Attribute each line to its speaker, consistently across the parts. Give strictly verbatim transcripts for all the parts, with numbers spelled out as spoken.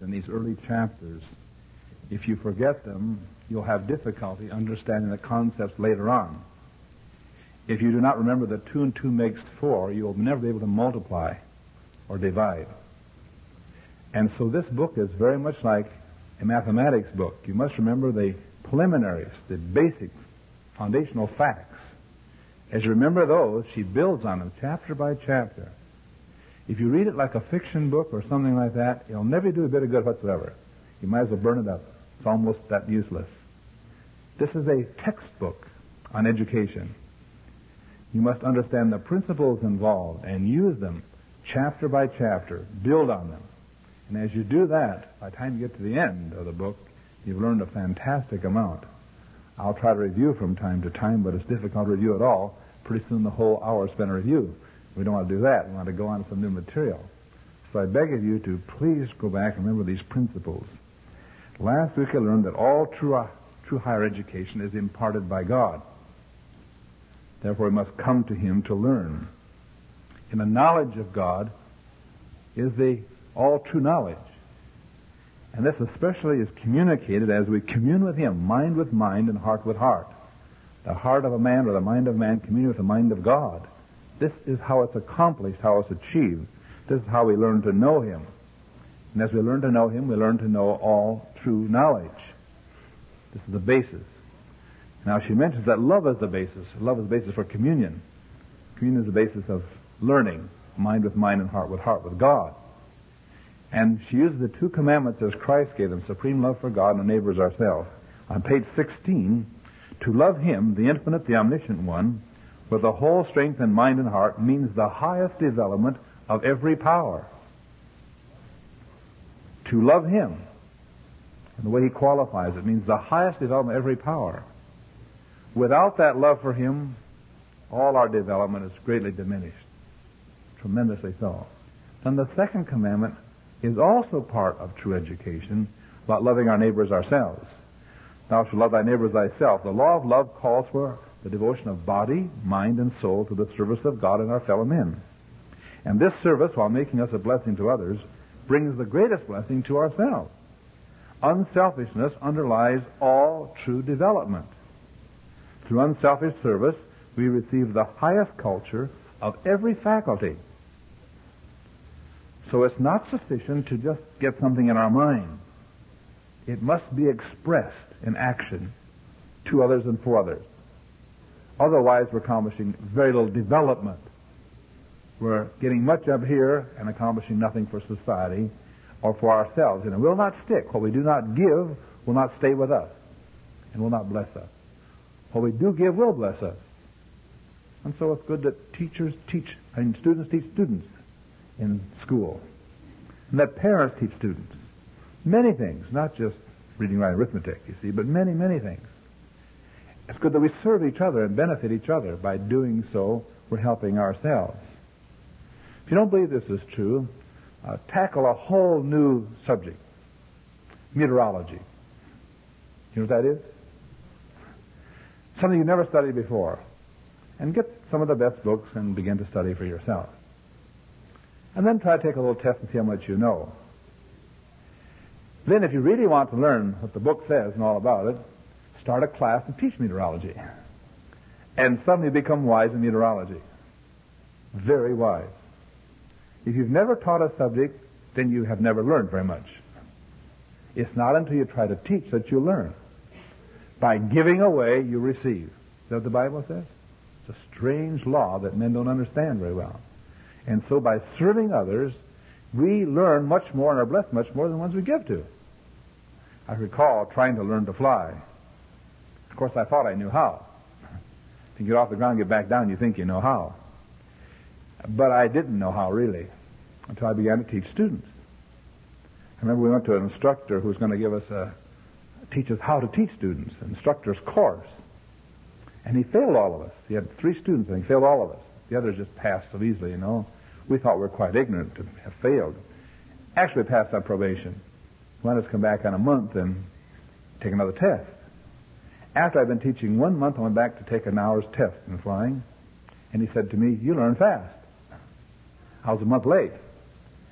Speaker 1: in these early chapters, if you forget them, you'll have difficulty understanding the concepts later on. If you do not remember that two and two makes four, you'll never be able to multiply or divide. And so this book is very much like a mathematics book. You must remember the preliminaries, the basic foundational facts. As you remember those, she builds on them chapter by chapter. If you read it like a fiction book or something like that, it'll never do a bit of good whatsoever. You might as well burn it up. It's almost that useless. This is a textbook on education. You must understand the principles involved and use them chapter by chapter, build on them. And as you do that, by the time you get to the end of the book, you've learned a fantastic amount. I'll try to review from time to time, but it's difficult to review at all. Pretty soon the whole hour is spent in review. We don't want to do that. We want to go on to some new material. So I beg of you to please go back and remember these principles. Last week I learned that all true, uh, true higher education is imparted by God. Therefore we must come to Him to learn. And the knowledge of God is the all true knowledge. And this especially is communicated as we commune with Him, mind with mind and heart with heart. The heart of a man or the mind of man commune with the mind of God. This is how it's accomplished, how it's achieved. This is how we learn to know Him. And as we learn to know Him, we learn to know all true knowledge. This is the basis. Now she mentions that love is the basis. Love is the basis for communion. Communion is the basis of learning, mind with mind and heart with heart with God. And she uses the two commandments as Christ gave them, supreme love for God and the neighbor as ourselves. On page sixteen, to love Him, the infinite, the omniscient one, with the whole strength and mind and heart means the highest development of every power. To love Him, and the way He qualifies it, means the highest development of every power. Without that love for Him, all our development is greatly diminished. Tremendously so. Then the second commandment is also part of true education about loving our neighbors ourselves. Thou shalt love thy neighbor as thyself. The law of love calls for the devotion of body, mind, and soul to the service of God and our fellow men. And this service, while making us a blessing to others, brings the greatest blessing to ourselves. Unselfishness underlies all true development. Through unselfish service, we receive the highest culture of every faculty. So it's not sufficient to just get something in our mind. It must be expressed in action to others and for others. Otherwise, we're accomplishing very little development. We're getting much up here and accomplishing nothing for society or for ourselves. And it will not stick. What we do not give will not stay with us and will not bless us. What we do give will bless us. And so it's good that teachers teach, and students teach students in school. And that parents teach students. Many things, not just reading, writing, arithmetic, you see, but many, many things. It's good that we serve each other and benefit each other. By doing so, we're helping ourselves. If you don't believe this is true, uh, tackle a whole new subject. Meteorology. You know what that is? Something you've never studied before. And get some of the best books and begin to study for yourself. And then try to take a little test and see how much you know. Then if you really want to learn what the book says and all about it, start a class and teach meteorology. And suddenly become wise in meteorology. Very wise. If you've never taught a subject, then you have never learned very much. It's not until you try to teach that you learn. By giving away, you receive. Is that what the Bible says? It's a strange law that men don't understand very well. And so by serving others, we learn much more and are blessed much more than the ones we give to. I recall trying to learn to fly. Of course, I thought I knew how. If you get off the ground and get back down, you think you know how. But I didn't know how, really, until I began to teach students. I remember we went to an instructor who was going to give us a, teach us how to teach students, an instructor's course. And he failed all of us. He had three students, and he failed all of us. The others just passed so easily, you know. We thought we were quite ignorant to have failed. Actually passed on probation. He wanted us to come back in a month and take another test. After I'd been teaching one month, I went back to take an hour's test in flying. And he said to me, "You learn fast." I was a month late.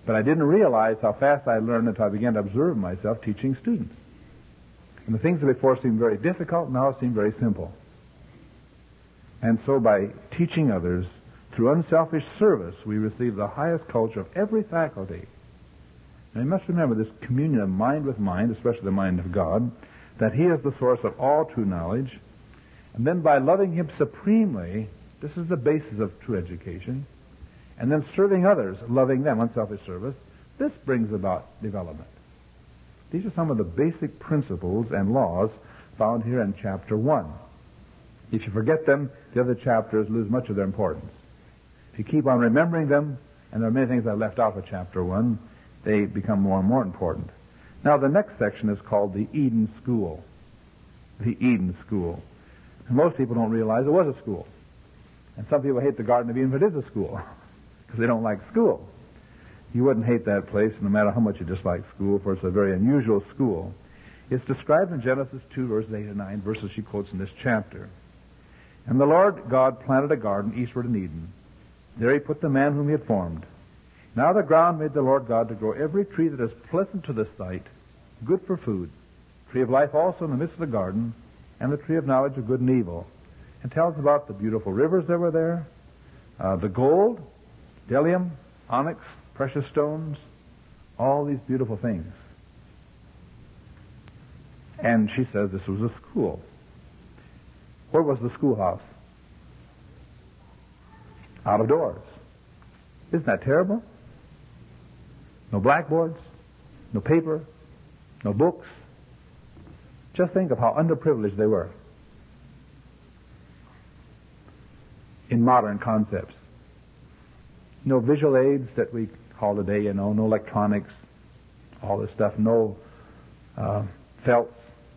Speaker 1: But I didn't realize how fast I learned until I began to observe myself teaching students. And the things that before seemed very difficult now seem very simple. And so by teaching others, through unselfish service, we receive the highest culture of every faculty. And you must remember this communion of mind with mind, especially the mind of God, that He is the source of all true knowledge. And then by loving Him supremely, this is the basis of true education. And then serving others, loving them, unselfish service, this brings about development. These are some of the basic principles and laws found here in chapter one. If you forget them, the other chapters lose much of their importance. If you keep on remembering them, and there are many things I left off of chapter one, they become more and more important. Now the next section is called the Eden School. The Eden School. And most people don't realize it was a school. And some people hate the Garden of Eden, but it is a school, because they don't like school. You wouldn't hate that place no matter how much you dislike school, for it's a very unusual school. It's described in Genesis two, verses eight and nine, verses she quotes in this chapter. And the Lord God planted a garden eastward in Eden. There He put the man whom He had formed. Now the ground made the Lord God to grow every tree that is pleasant to the sight, good for food, tree of life also in the midst of the garden, and the tree of knowledge of good and evil. And tells about the beautiful rivers that were there, uh, the gold, bdellium, onyx, precious stones, all these beautiful things. And she says this was a school. Where was the schoolhouse? Out of doors. Isn't that terrible? No blackboards, no paper, no books. Just think of how underprivileged they were in modern concepts. No visual aids that we call today, you know, no electronics, all this stuff, no uh, felts.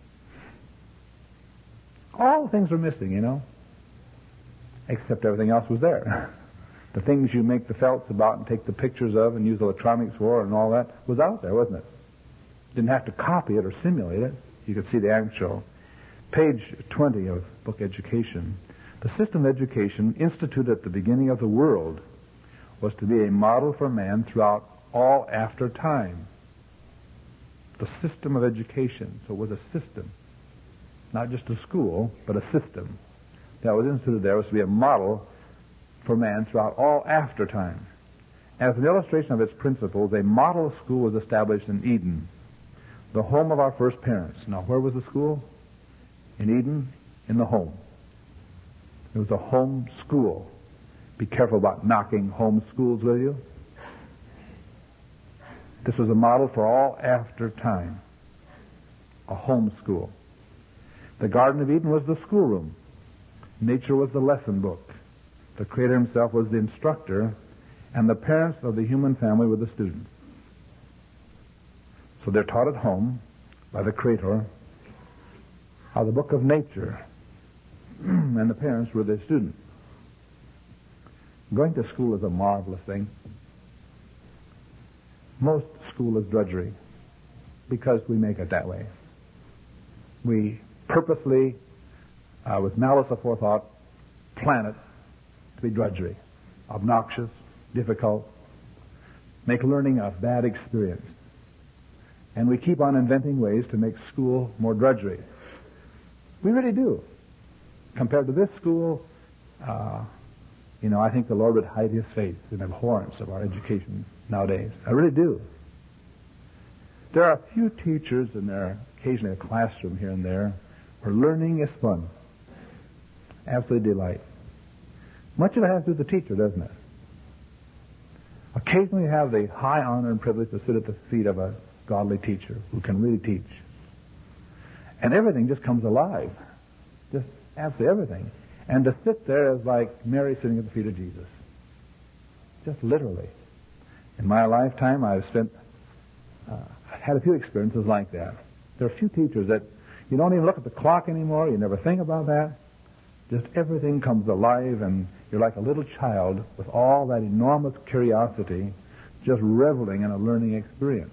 Speaker 1: All things were missing, you know, except everything else was there. The things you make the felts about and take the pictures of and use electronics for and all that was out there, wasn't it? Didn't have to copy it or simulate it. You could see the actual. Page twenty of Book Education. The system of education instituted at the beginning of the world was to be a model for man throughout all after time. The system of education. So it was a system. Not just a school, but a system that was instituted there was to be a model for man throughout all after time. As an illustration of its principles, a model school was established in Eden, the home of our first parents. Now, where was the school? In Eden, in the home. It was a home school. Be careful about knocking home schools, will you? This was a model for all after time. A home school. The Garden of Eden was the schoolroom. Nature was the lesson book. The Creator Himself was the instructor, and the parents of the human family were the students. So they're taught at home by the Creator how the book of nature, and the parents were the students. Going to school is a marvelous thing. Most school is drudgery because we make it that way. We purposely, uh, with malice aforethought, plan it to be drudgery, obnoxious, difficult, make learning a bad experience. And we keep on inventing ways to make school more drudgery. We really do. Compared to this school, uh, you know, I think the Lord would hide His face in abhorrence of our education nowadays. I really do. There are a few teachers, and there are occasionally a classroom here and there, where learning is fun. Absolute delight. Much of it has to do with the teacher, doesn't it? Occasionally you have the high honor and privilege to sit at the feet of a godly teacher who can really teach. And everything just comes alive. Just absolutely everything. And to sit there is like Mary sitting at the feet of Jesus. Just literally. In my lifetime, I've spent, uh, had a few experiences like that. There are a few teachers that you don't even look at the clock anymore. You never think about that. Just everything comes alive, and you're like a little child with all that enormous curiosity, just reveling in a learning experience.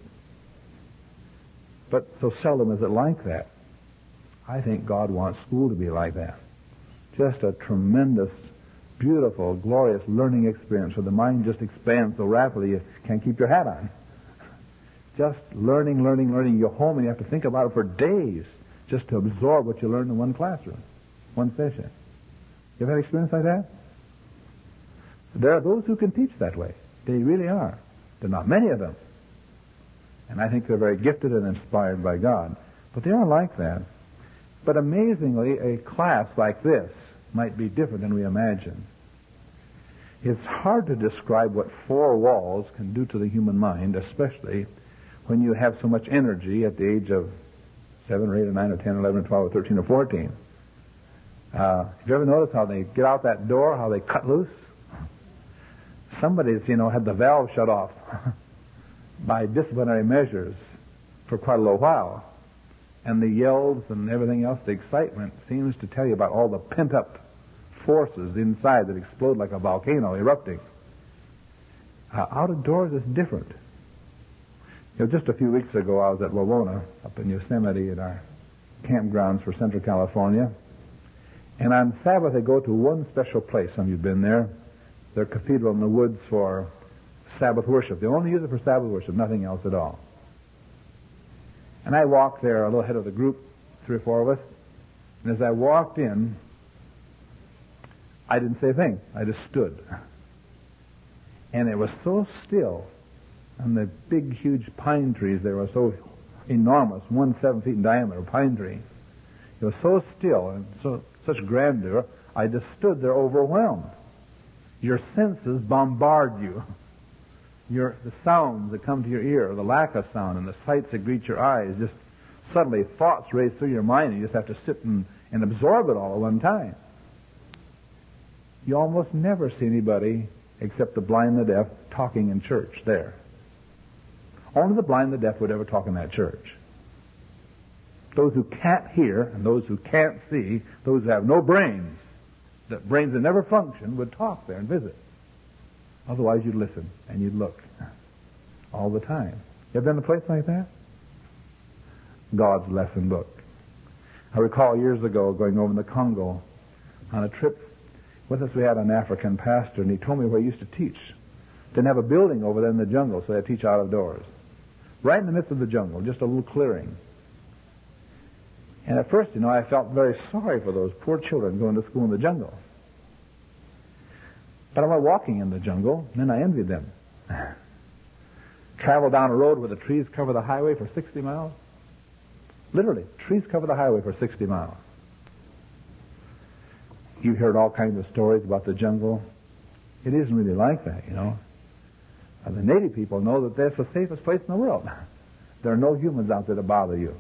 Speaker 1: But so seldom is it like that. I think God wants school to be like that. Just a tremendous beautiful, glorious learning experience where the mind just expands so rapidly you can't keep your hat on. Just learning, learning, learning. You go home and you have to think about it for days just to absorb what you learned in one classroom, one session. You ever had experience like that? There are those who can teach that way. They really are. There are not many of them. And I think they're very gifted and inspired by God. But they are like that. But amazingly, a class like this might be different than we imagine. It's hard to describe what four walls can do to the human mind, especially when you have so much energy at the age of seven or eight or nine or ten or eleven or twelve or thirteen or fourteen. Uh, have you ever noticed how they get out that door, how they cut loose? Somebody's, you know, had the valve shut off by disciplinary measures for quite a little while. And the yells and everything else, the excitement, seems to tell you about all the pent-up forces inside that explode like a volcano erupting. Uh, out of doors is different. You know, just a few weeks ago, I was at Wawona up in Yosemite at our campgrounds for Central California. And on Sabbath, they go to one special place. Some of you have been there. Their cathedral in the woods for Sabbath worship. They only use it for Sabbath worship, nothing else at all. And I walked there a little ahead of the group, three or four of us. And as I walked in, I didn't say a thing. I just stood. And it was so still. And the big, huge pine trees there were so enormous, one seven feet in diameter pine tree. It was so still and so such grandeur, I just stood there overwhelmed. Your senses bombard you. Your, the sounds that come to your ear, the lack of sound, and the sights that greet your eyes, just suddenly thoughts race through your mind, and you just have to sit and, and absorb it all at one time. You almost never see anybody, except the blind and the deaf, talking in church there. Only the blind and the deaf would ever talk in that church. Those who can't hear, and those who can't see, those who have no brains, that brains that never function, would talk there and visit. Otherwise, you'd listen and you'd look all the time. You ever been to a place like that? God's lesson book. I recall years ago going over in the Congo on a trip. With us we had an African pastor, and he told me where he used to teach. Didn't have a building over there in the jungle, so they teach out of doors. Right in the midst of the jungle, just a little clearing. And at first, you know, I felt very sorry for those poor children going to school in the jungle. But I went walking in the jungle, and then I envied them. Travel down a road where the trees cover the highway for sixty miles. Literally, trees cover the highway for sixty miles. You've heard all kinds of stories about the jungle. It isn't really like that, you know. And the native people know that that's the safest place in the world. There are no humans out there to bother you.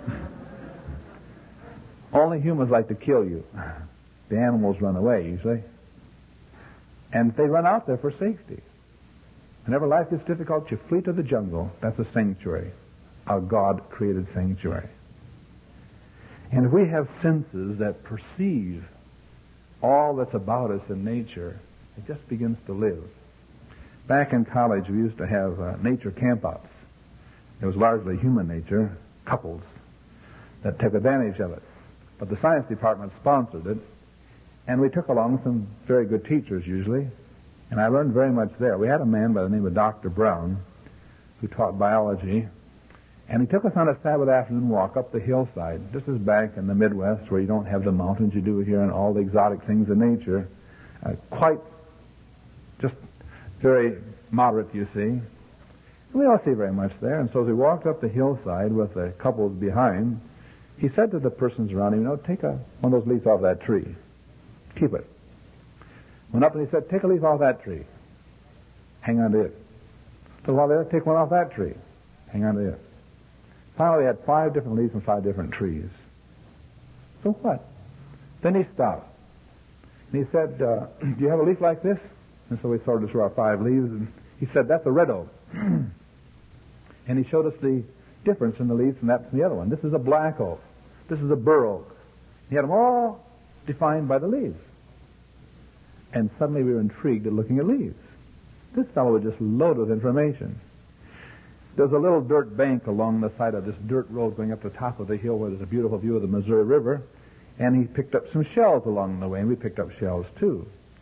Speaker 1: Only humans like to kill you. The animals run away, usually. And they run out there for safety. Whenever life gets difficult, you flee to the jungle. That's a sanctuary, a God-created sanctuary. And if we have senses that perceive all that's about us in nature, it just begins to live. Back in college, we used to have uh, nature campouts. It was largely human nature, couples, that took advantage of it. But the science department sponsored it, and we took along some very good teachers usually, and I learned very much there. We had a man by the name of Doctor Brown who taught biology, and he took us on a Sabbath afternoon walk up the hillside. This is back in the Midwest where you don't have the mountains you do here and all the exotic things in nature. Uh, quite just very moderate, you see. We don't see very much there, and so as we walked up the hillside with the couples behind, he said to the persons around him, you know, take a, one of those leaves off that tree. Keep it. Went up and he said, take a leaf off that tree. Hang on to it. So while there, take one off that tree. Hang on to it. Finally, he had five different leaves from five different trees. So what? Then he stopped. And he said, uh, do you have a leaf like this? And so we sorted through our five leaves, and he said, that's a red oak. And he showed us the difference in the leaves from that from the other one. This is a black oak. This is a bur oak. He had them all defined by the leaves. And suddenly we were intrigued at looking at leaves. This fellow was just loaded with information. There's a little dirt bank along the side of this dirt road going up the top of the hill where there's a beautiful view of the Missouri River, and he picked up some shells along the way, and we picked up shells too.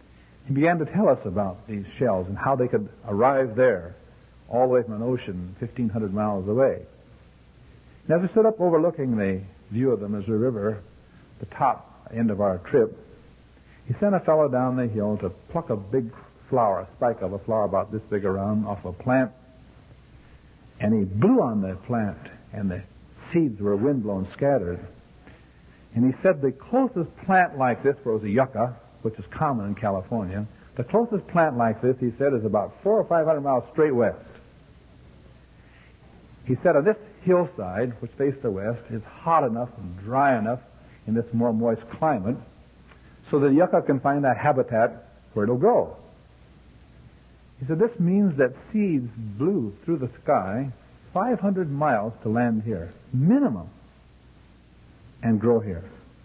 Speaker 1: He began to tell us about these shells and how they could arrive there, all the way from an ocean fifteen hundred miles away. And as we stood up overlooking the view of the Missouri River, the top end of our trip, he sent a fellow down the hill to pluck a big flower, a spike of a flower about this big around, off a plant, and he blew on the plant, and the seeds were windblown, scattered. And he said the closest plant like this was a yucca, which is common in California. The closest plant like this, he said, is about four or five hundred miles straight west. He said on this hillside, which faced the west, is hot enough and dry enough in this more moist climate so that yucca can find that habitat where it'll grow. He said this means that seeds blew through the sky five hundred miles to land here, minimum, and grow here.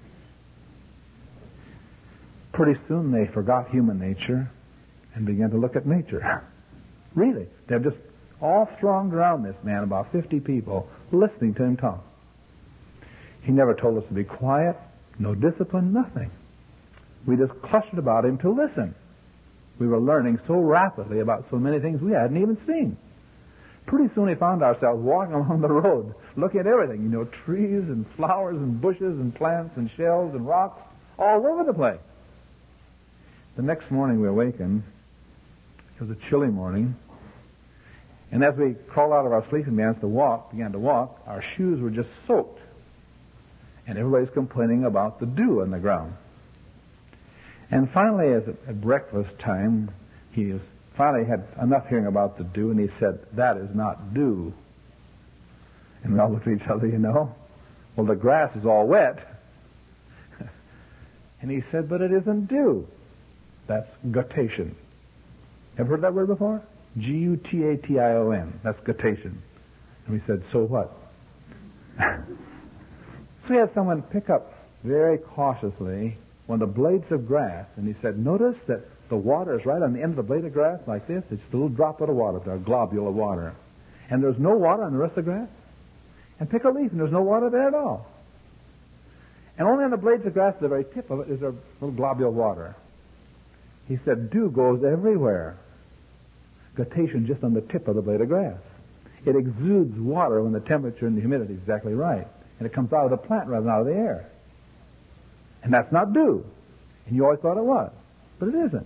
Speaker 1: Pretty soon they forgot human nature and began to look at nature. Really. They're just all thronged around this man, about fifty people, listening to him talk. He never told us to be quiet, no discipline, nothing. We just clustered about him to listen. We were learning so rapidly about so many things we hadn't even seen. Pretty soon we found ourselves walking along the road, looking at everything, you know, trees and flowers and bushes and plants and shells and rocks, all over the place. The next morning we awakened. It was a chilly morning. And as we crawled out of our sleeping bags to walk, began to walk, our shoes were just soaked. And everybody's complaining about the dew on the ground. And finally, as at breakfast time, he was, finally had enough hearing about the dew, and he said, "That is not dew." And we all looked at each other, you know. Well, the grass is all wet. And he said, "But it isn't dew. That's guttation." Ever heard that word before? G U T A T I O N. That's guttation. And we said, "So what?" So we had someone pick up very cautiously one of the blades of grass, and he said, "Notice that the water is right on the end of the blade of grass like this. It's a little droplet of water, a globule of water. And there's no water on the rest of the grass. And pick a leaf, and there's no water there at all. And only on the blades of grass, at the very tip of it, is a little globule of water." He said, "Dew goes everywhere. Guttation just on the tip of the blade of grass. It exudes water when the temperature and the humidity is exactly right. And it comes out of the plant rather than out of the air. And that's not dew. And you always thought it was. But it isn't."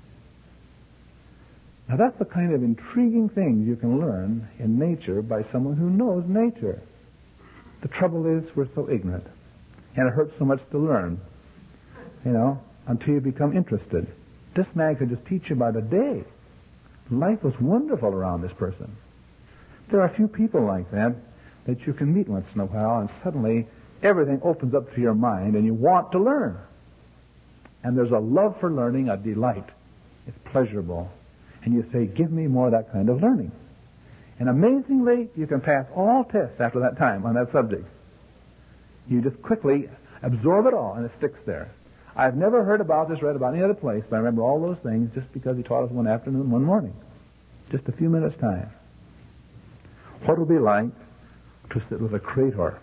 Speaker 1: Now that's the kind of intriguing things you can learn in nature by someone who knows nature. The trouble is we're so ignorant. And it hurts so much to learn, you know, until you become interested. This man could just teach you about a day. Life was wonderful around this person. There are a few people like that that you can meet once in a while, and suddenly everything opens up to your mind and you want to learn. And there's a love for learning, a delight. It's pleasurable. And you say, "Give me more of that kind of learning." And amazingly, you can pass all tests after that time on that subject. You just quickly absorb it all and it sticks there. I've never heard about this, read about any other place, but I remember all those things just because he taught us one afternoon, one morning. Just a few minutes' time. What it would be like to sit with a Creator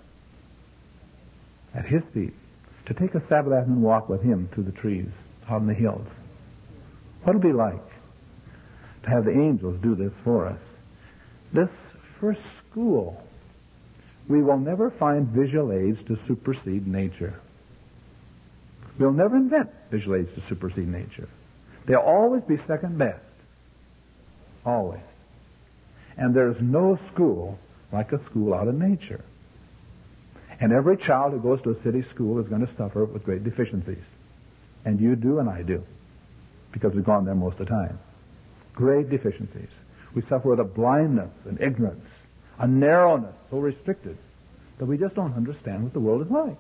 Speaker 1: at his feet, to take a Sabbath afternoon walk with him through the trees out in the hills. What would it be like to have the angels do this for us? This first school, we will never find visual aids to supersede nature. We'll never invent visual aids to supersede nature. They'll always be second best. Always. And there's no school like a school out in nature. And every child who goes to a city school is going to suffer with great deficiencies. And you do and I do. Because we've gone there most of the time. Great deficiencies. We suffer with a blindness and ignorance, a narrowness so restricted that we just don't understand what the world is like.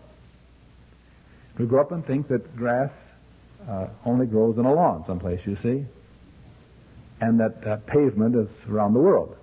Speaker 1: We grow up and think that grass uh, only grows in a lawn someplace, you see, and that uh, pavement is around the world.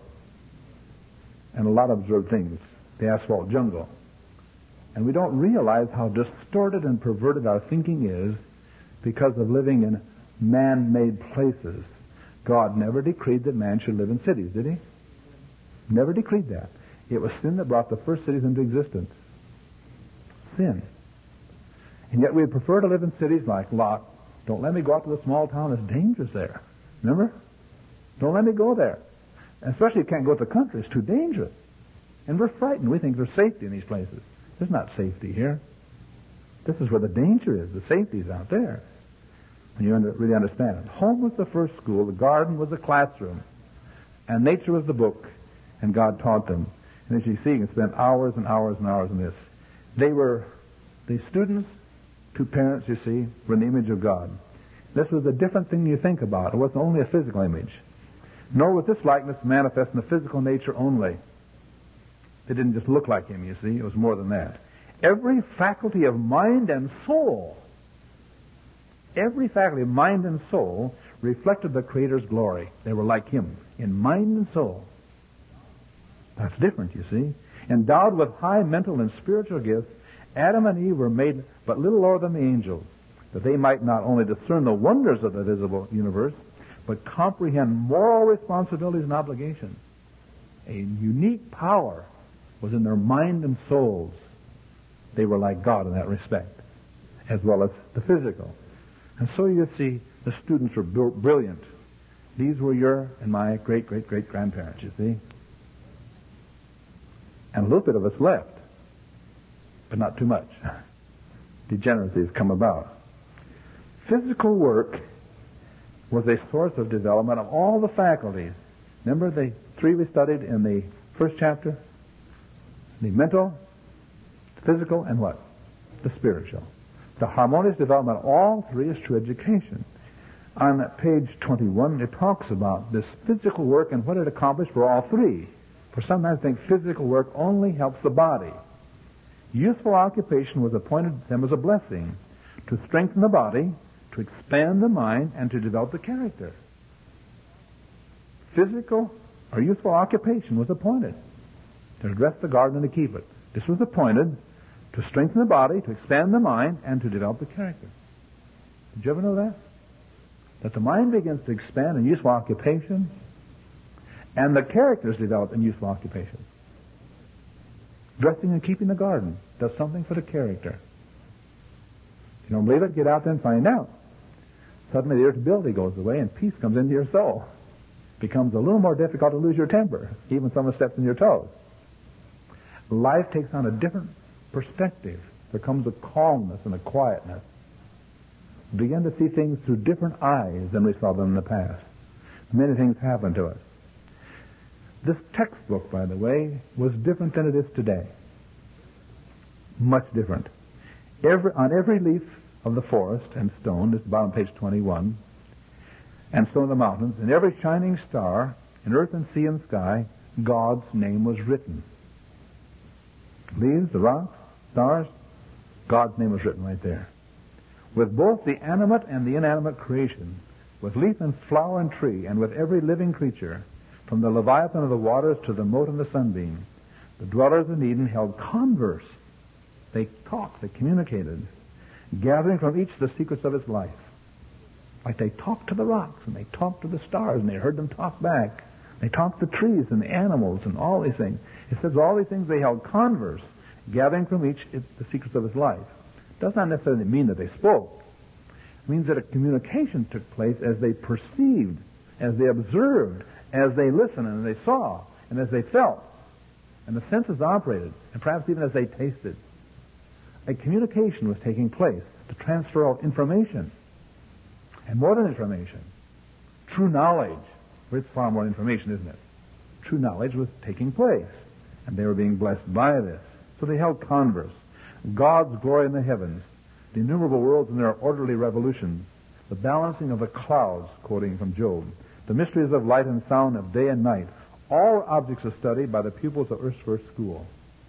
Speaker 1: And a lot of absurd things, the asphalt jungle. And we don't realize how distorted and perverted our thinking is because of living in man-made places. God never decreed that man should live in cities, did he? Never decreed that. It was sin that brought the first cities into existence. Sin. And yet we prefer to live in cities like Lot Don't let me go out to the small town. It's dangerous there. Remember? Don't let me go there. Especially you can't go to the country. It's too dangerous. And we're frightened. We think there's safety in these places. There's not safety here. This is where the danger is. The safety is out there. And you under, really understand it. Home was the first school. The garden was the classroom. And nature was the book. And God taught them. And as you see, you can spend hours and hours and hours in this. They were, the students, two parents, you see, were in the image of God. This was a different thing you think about. It wasn't only a physical image. Nor was this likeness manifest in the physical nature only. They didn't just look like him, you see. It was more than that. Every faculty of mind and soul, every faculty of mind and soul reflected the Creator's glory. They were like him in mind and soul. That's different, you see. Endowed with high mental and spiritual gifts, Adam and Eve were made but little lower than the angels, that they might not only discern the wonders of the visible universe, but comprehend moral responsibilities and obligations. A unique power was in their mind and souls. They were like God in that respect, as well as the physical. And so you see, the students were br- brilliant. These were your and my great-great-great-grandparents, you see. And a little bit of us left, but not too much. Degeneracy has come about. Physical work was a source of development of all the faculties. Remember the three we studied in the first chapter? The mental, physical, and what? The spiritual. The harmonious development of all three is true education. On page twenty-one, it talks about this physical work and what it accomplished for all three. For sometimes I think physical work only helps the body. Useful occupation was appointed to them as a blessing to strengthen the body, to expand the mind, and to develop the character. Physical or useful occupation was appointed to dress the garden and to keep it. This was appointed to strengthen the body, to expand the mind, and to develop the character. Did you ever know that? That the mind begins to expand in useful occupation, and the character is developed in useful occupation. Dressing and keeping the garden does something for the character. If you don't believe it, get out there and find out. Suddenly the irritability goes away and peace comes into your soul. It becomes a little more difficult to lose your temper, even someone steps on your toes. Life takes on a different perspective. There comes a calmness and a quietness. We begin to see things through different eyes than we saw them in the past. Many things happen to us. This textbook, by the way, was different than it is today. Much different. Every, on every leaf of the forest and stone, this is about on page twenty-one, and stone of the mountains, and every shining star, in earth and sea and sky, God's name was written. Leaves, the rocks, stars, God's name was written right there. With both the animate and the inanimate creation, with leaf and flower and tree, and with every living creature, from the leviathan of the waters to the mote and the sunbeam, the dwellers in Eden held converse. They talked, they communicated, gathering from each the secrets of its life. Like they talked to the rocks, and they talked to the stars, and they heard them talk back. They talked to the trees and the animals and all these things. It says all these things they held converse, gathering from each the secrets of his life. It does not necessarily mean that they spoke. It means that a communication took place as they perceived, as they observed, as they listened and they saw, and as they felt, and the senses operated, and perhaps even as they tasted. A communication was taking place, the transfer of information, and more than information, true knowledge. It's far more information, isn't it? True knowledge was taking place, and they were being blessed by this. So they held converse. God's glory in the heavens, the innumerable worlds in their orderly revolutions, the balancing of the clouds, quoting from Job, the mysteries of light and sound, of day and night, all objects of study by the pupils of Earth's first school.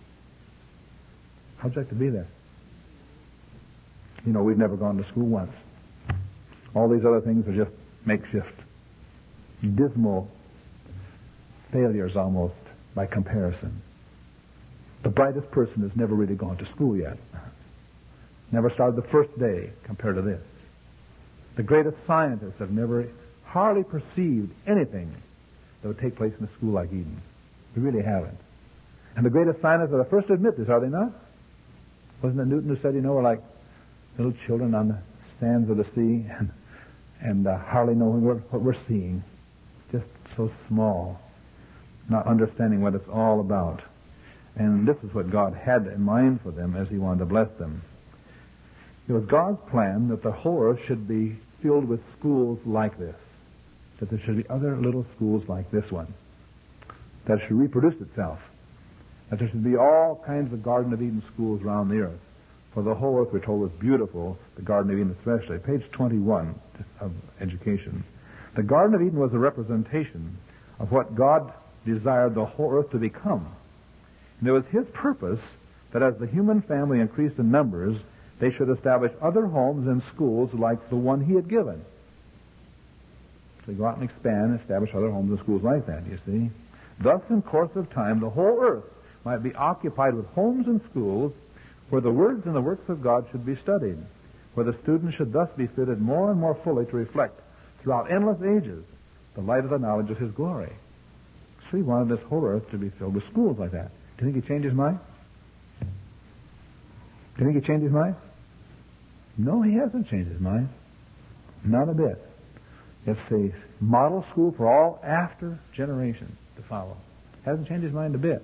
Speaker 1: How'd you like to be there? You know, we've never gone to school once. All these other things are just makeshift, dismal failures almost by comparison. The brightest person has never really gone to school yet. Never started the first day compared to this. The greatest scientists have never hardly perceived anything that would take place in a school like Eden. We really haven't. And the greatest scientists are the first to admit this, are they not? Wasn't it Newton who said, you know, we're like little children on the sands of the sea and, and uh, hardly knowing what, what we're seeing. Just so small, not understanding what it's all about. And this is what God had in mind for them as he wanted to bless them. It was God's plan that the whole earth should be filled with schools like this, that there should be other little schools like this one, that should reproduce itself, that there should be all kinds of Garden of Eden schools around the earth. For the whole earth, we're told, was beautiful, the Garden of Eden especially. Page twenty-one of Education. The Garden of Eden was a representation of what God desired the whole earth to become. And it was his purpose that as the human family increased in numbers, they should establish other homes and schools like the one he had given. So go out and expand, establish other homes and schools like that, you see. Thus, in course of time, the whole earth might be occupied with homes and schools where the words and the works of God should be studied, where the student should thus be fitted more and more fully to reflect throughout endless ages the light of the knowledge of his glory. So he wanted this whole earth to be filled with schools like that. Do you think he changed his mind? Do you think he changed his mind? No, he hasn't changed his mind. Not a bit. It's a model school for all after generations to follow. Hasn't changed his mind a bit.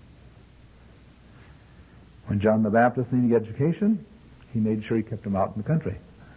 Speaker 1: When John the Baptist needed education, he made sure he kept him out in the country.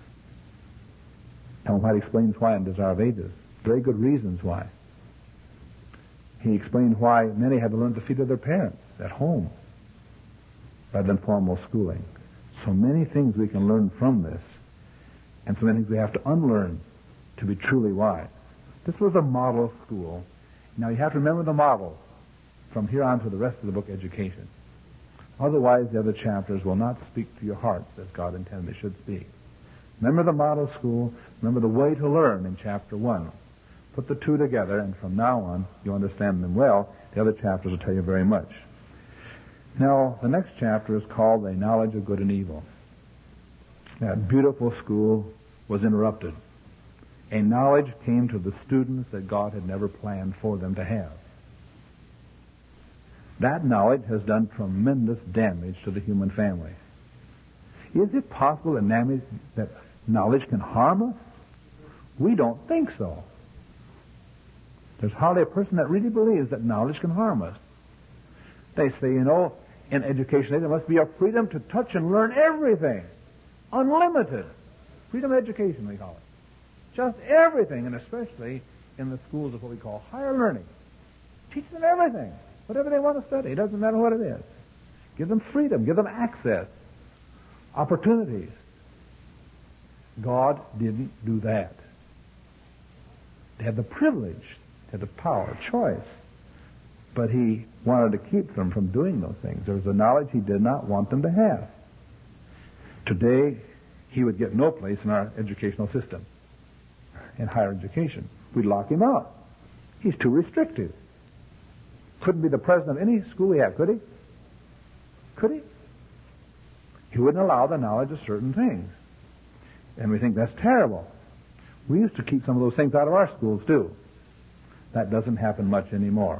Speaker 1: Ellen White explains why in Desire of Ages. Very good reasons why. He explained why many had to learn the feet of their parents at home rather than formal schooling. So many things we can learn from this, and so many things we have to unlearn to be truly wise. This was a model school. Now you have to remember the model from here on to the rest of the book, Education. Otherwise, the other chapters will not speak to your hearts as God intended they should speak. Remember the model school. Remember the way to learn in chapter one. Put the two together, and from now on, you'll understand them well. The other chapters will tell you very much. Now, the next chapter is called A Knowledge of Good and Evil. That beautiful school was interrupted. A knowledge came to the students that God had never planned for them to have. That knowledge has done tremendous damage to the human family. Is it possible that knowledge, that knowledge can harm us? We don't think so. There's hardly a person that really believes that knowledge can harm us. They say, you know, in education there must be a freedom to touch and learn everything. Unlimited. Freedom of education, we call it. Just everything, and especially in the schools of what we call higher learning. Teach them everything. Whatever they want to study. It doesn't matter what it is. Give them freedom. Give them access. Opportunities. God didn't do that. They had the privilege, they had the power, choice. But he wanted to keep them from doing those things. There was a knowledge he did not want them to have. Today, he would get no place in our educational system, in higher education. We'd lock him out. He's too restrictive. Couldn't be the president of any school we have, could he? Could he? He wouldn't allow the knowledge of certain things. And we think that's terrible. We used to keep some of those things out of our schools, too. That doesn't happen much anymore.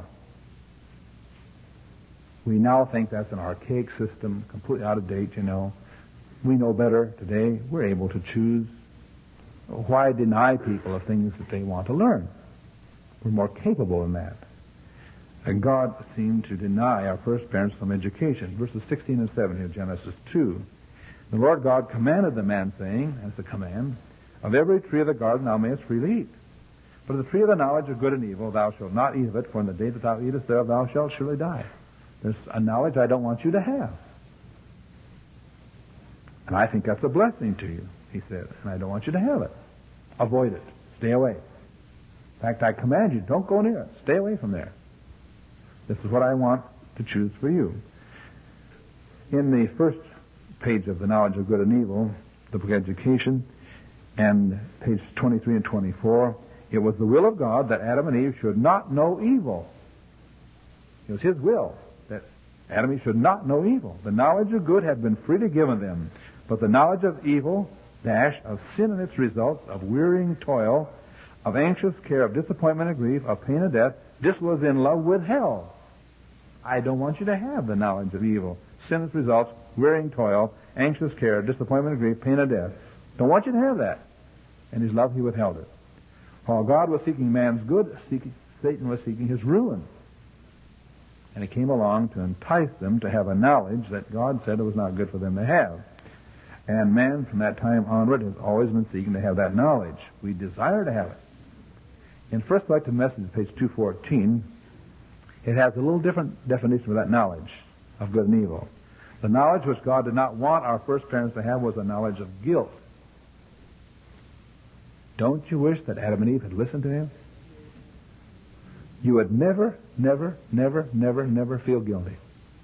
Speaker 1: We now think that's an archaic system, completely out of date, you know. We know better today. We're able to choose. Why deny people of things that they want to learn? We're more capable than that. And God seemed to deny our first parents some education. Verses sixteen and seventeen of Genesis two. The Lord God commanded the man, saying, as the command, of every tree of the garden thou mayest freely eat. But of the tree of the knowledge of good and evil thou shalt not eat of it, for in the day that thou eatest thereof thou shalt surely die. There's a knowledge I don't want you to have. And I think that's a blessing to you, he said, and I don't want you to have it. Avoid it. Stay away. In fact, I command you, don't go near it. Stay away from there. This is what I want to choose for you. In the first page of the knowledge of good and evil, the book Education, and page twenty-three and twenty-four, it was the will of God that Adam and Eve should not know evil. It was his will that Adam and Eve should not know evil. The knowledge of good had been freely given them, but the knowledge of evil, dash, of sin and its results, of wearying toil, of anxious care, of disappointment and grief, of pain and death, this was in love with hell. I don't want you to have the knowledge of evil, sin and its results, wearying toil, anxious care, disappointment and grief, pain and death. Don't want you to have that. And his love, he withheld it. While God was seeking man's good, seeking, Satan was seeking his ruin. And he came along to entice them to have a knowledge that God said it was not good for them to have. And man, from that time onward, has always been seeking to have that knowledge. We desire to have it. In First Selected Message, page two fourteen, it has a little different definition of that knowledge of good and evil. The knowledge which God did not want our first parents to have was a knowledge of guilt. Don't you wish that Adam and Eve had listened to him? You would never, never, never, never, never feel guilty.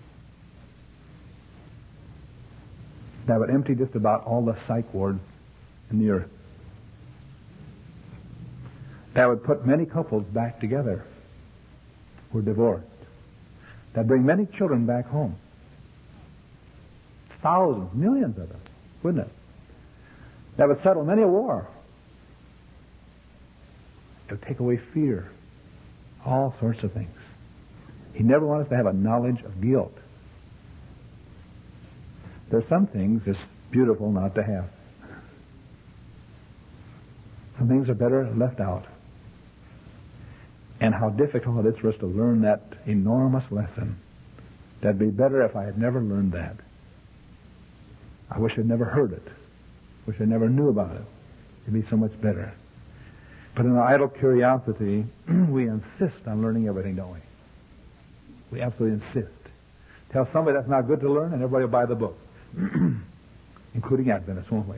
Speaker 1: That would empty just about all the psych wards in the earth. That would put many couples back together who are divorced. That would bring many children back home. Thousands, millions of them, wouldn't it? That would settle many a war. It would take away fear. All sorts of things. He never wanted us to have a knowledge of guilt. There's some things it's beautiful not to have. Some things are better left out. And how difficult it is for us to learn that enormous lesson. That'd be better if I had never learned that. I wish I'd never heard it. Wish I never knew about it. It'd be so much better. But in our idle curiosity, we insist on learning everything, don't we? We absolutely insist. Tell somebody that's not good to learn, and everybody will buy the book. Including Adventists, won't we?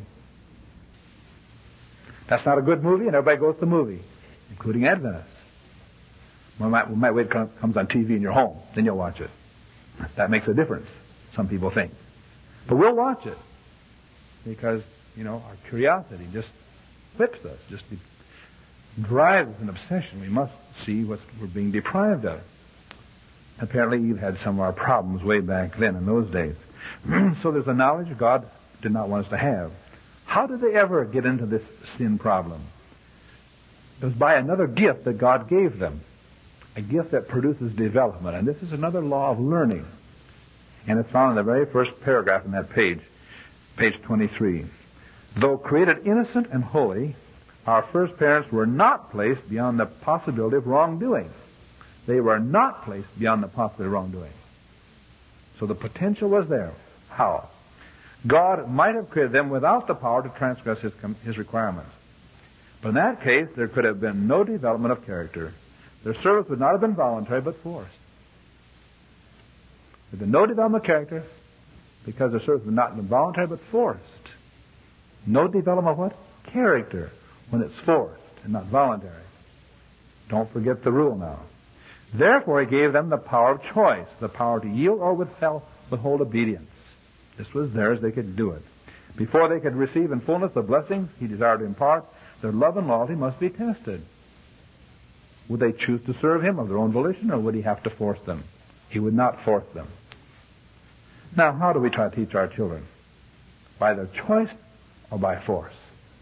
Speaker 1: That's not a good movie, and everybody goes to the movie. Including Adventists. We might, we might wait till it comes on T V in your home. Then you'll watch it. That makes a difference, some people think. But we'll watch it. Because, you know, our curiosity just whips us. Just drives an obsession. We must see what we're being deprived of. Apparently Eve had some of our problems way back then in those days. So there's a knowledge God did not want us to have. How did they ever get into this sin problem? It was by another gift that God gave them. A gift that produces development. And this is another law of learning. And it's found in the very first paragraph in that page, page twenty-three. Though created innocent and holy, our first parents were not placed beyond the possibility of wrongdoing. They were not placed beyond the possibility of wrongdoing. So the potential was there. How? God might have created them without the power to transgress his, his requirements. But in that case, there could have been no development of character. Their service would not have been voluntary, but forced. There would have been no development of character because their service would not have been voluntary, but forced. No development of what? Character when it's forced and not voluntary. Don't forget the rule now. Therefore, he gave them the power of choice, the power to yield or withhold, withhold obedience. This was theirs. They could do it. Before they could receive in fullness the blessings he desired to impart, their love and loyalty must be tested. Would they choose to serve him of their own volition, or would he have to force them? He would not force them. Now, how do we try to teach our children? By their choice or by force?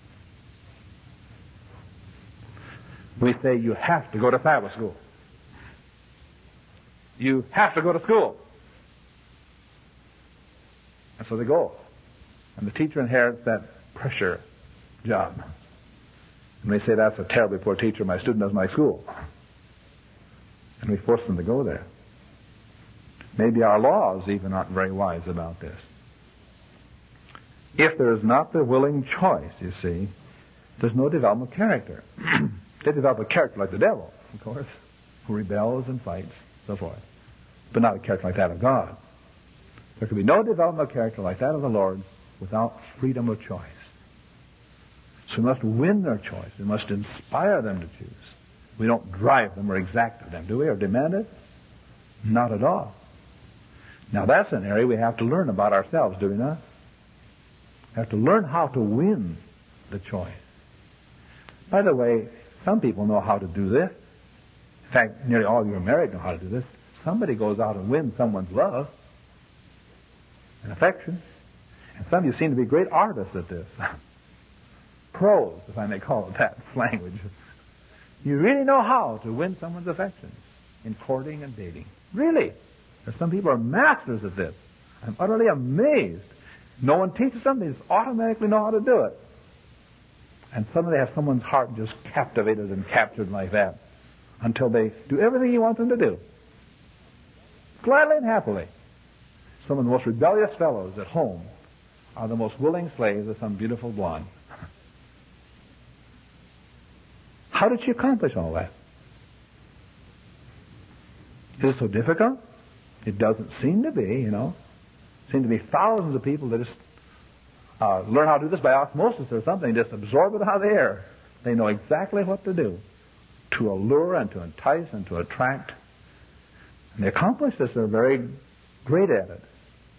Speaker 1: We say, you have to go to Sabbath school. You have to go to school. And so they go. And the teacher inherits that pressure job. And they say, that's a terribly poor teacher. My student doesn't like school. And we force them to go there. Maybe our laws even aren't very wise about this. If there is not the willing choice, you see, there's no development of character. They develop a character like the devil, of course, who rebels and fights, so forth. But not a character like that of God. There can be no development of character like that of the Lord without freedom of choice. So we must win their choice. We must inspire them to choose. We don't drive them or exact of them, do we, or demand it? Not at all. Now that's an area we have to learn about ourselves, do we not? We have to learn how to win the choice. By the way, some people know how to do this. In fact, nearly all of you who are married know how to do this. Somebody goes out and wins someone's love and affection. And some of you seem to be great artists at this. Pros, if I may call it that language. You really know how to win someone's affections in courting and dating. Really. There's some people who are masters at this. I'm utterly amazed. No one teaches them. They just automatically know how to do it. And suddenly they have someone's heart just captivated and captured like that until they do everything you want them to do. Gladly and happily. Some of the most rebellious fellows at home are the most willing slaves of some beautiful blonde. How did she accomplish all that? Is it so difficult? It doesn't seem to be, you know. Seem to be thousands of people that just uh, learn how to do this by osmosis or something, just absorb it out of the air. They know exactly what to do to allure and to entice and to attract. And they accomplish this. They're very great at it.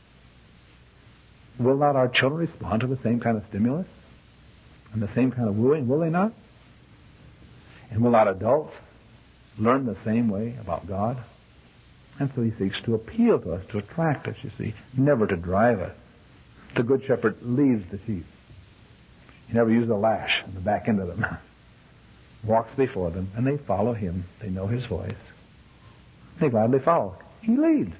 Speaker 1: Will not our children respond to the same kind of stimulus and the same kind of wooing? Will they not? And will not adults learn the same way about God? And so he seeks to appeal to us, to attract us, you see, never to drive us. The good shepherd leads the sheep. He never uses a lash on the back end of them. Walks before them, and they follow him. They know his voice. They gladly follow. He leads.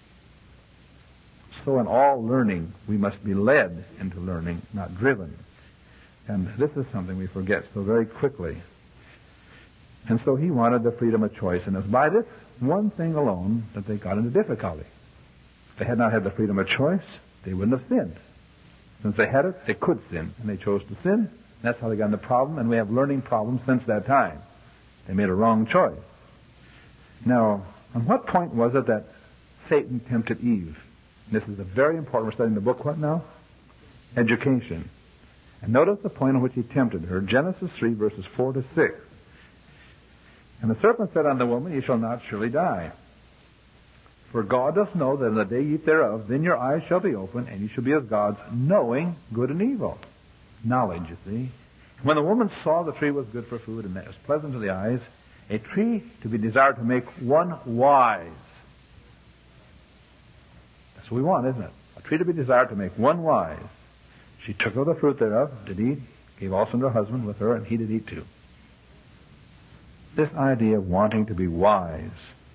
Speaker 1: So in all learning, we must be led into learning, not driven. And this is something we forget so very quickly. And so he wanted the freedom of choice, and it's by this one thing alone that they got into difficulty. If they had not had the freedom of choice, they wouldn't have sinned. Since they had it, they could sin, and they chose to sin. That's how they got into the problem, and we have learning problems since that time. They made a wrong choice. Now, on what point was it that Satan tempted Eve? And this is a very important. We're studying the book what now? Education. And notice the point on which he tempted her. Genesis three, verses four to six. And the serpent said unto the woman, Ye shall not surely die. For God doth know that in the day ye eat thereof, then your eyes shall be opened, and ye shall be as gods, knowing good and evil. Knowledge, you see. When the woman saw the tree was good for food, and that was pleasant to the eyes, a tree to be desired to make one wise. That's what we want, isn't it? A tree to be desired to make one wise. She took of the fruit thereof, did eat, gave also unto her husband with her, and he did eat too. This idea of wanting to be wise.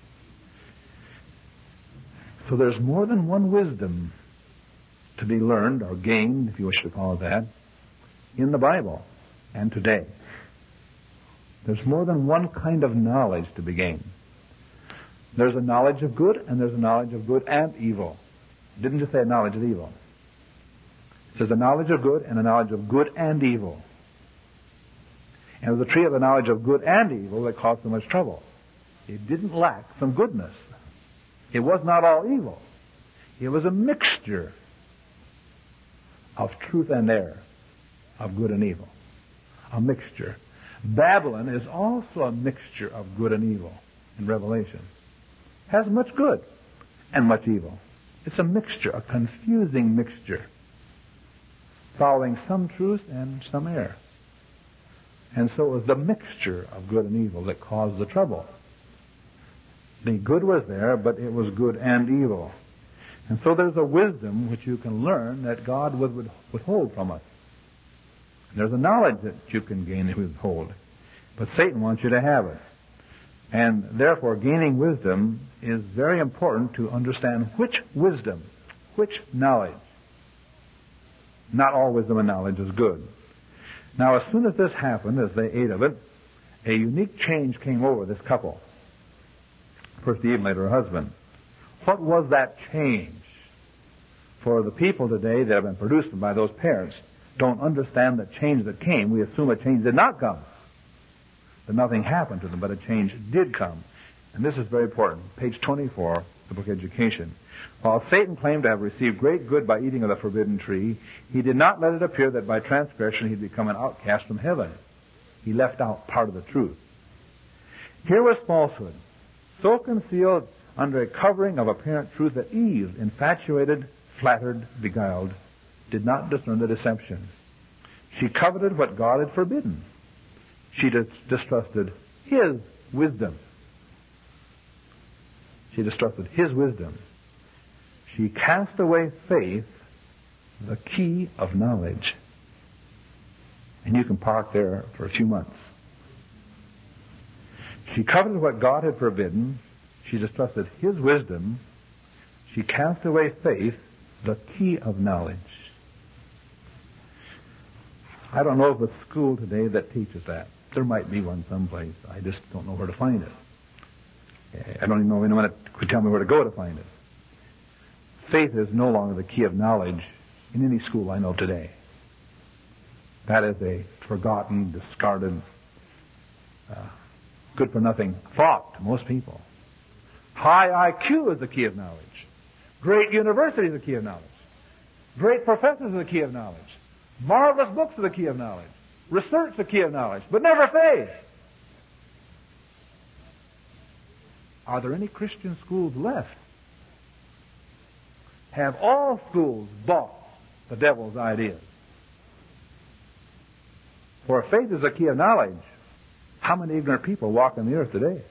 Speaker 1: So there's more than one wisdom to be learned or gained, if you wish to call it that, in the Bible and today. There's more than one kind of knowledge to be gained. There's a knowledge of good and there's a knowledge of good and evil. It didn't just say a knowledge of evil. It says a knowledge of good and a knowledge of good and evil. And it was a tree of the knowledge of good and evil that caused so much trouble. It didn't lack some goodness. It was not all evil. It was a mixture of truth and error, of good and evil. A mixture. Babylon is also a mixture of good and evil in Revelation. Has much good and much evil. It's a mixture, a confusing mixture, following some truth and some error. And so it was the mixture of good and evil that caused the trouble. The good was there, but it was good and evil. And so there's a wisdom which you can learn that God would withhold from us. There's a knowledge that you can gain and withhold. But Satan wants you to have it. And therefore, gaining wisdom is very important to understand which wisdom, which knowledge. Not all wisdom and knowledge is good. Now, as soon as this happened, as they ate of it, a unique change came over this couple. First Eve, later her husband. What was that change? For the people today that have been produced by those parents don't understand the change that came. We assume a change did not come. That nothing happened to them, but a change did come. And this is very important. Page twenty-four, the book Education. While Satan claimed to have received great good by eating of the forbidden tree, he did not let it appear that by transgression he'd become an outcast from heaven. He left out part of the truth. Here was falsehood, so concealed under a covering of apparent truth that Eve, infatuated, flattered, beguiled, did not discern the deception. She coveted what God had forbidden. She dis- distrusted his wisdom. She distrusted his wisdom. She cast away faith, the key of knowledge. And you can park there for a few months. She coveted what God had forbidden. She distrusted his wisdom. She cast away faith, the key of knowledge. I don't know of a school today that teaches that. There might be one someplace. I just don't know where to find it. I don't even know anyone that could tell me where to go to find it. Faith is no longer the key of knowledge in any school I know today. That is a forgotten, discarded, uh, good-for-nothing thought to most people. High I Q is the key of knowledge. Great university is the key of knowledge. Great professors are the key of knowledge. Marvelous books are the key of knowledge. Research is the key of knowledge, but never faith. Are there any Christian schools left? Have all schools bought the devil's ideas? For if faith is the key of knowledge, how many ignorant people walk on the earth today?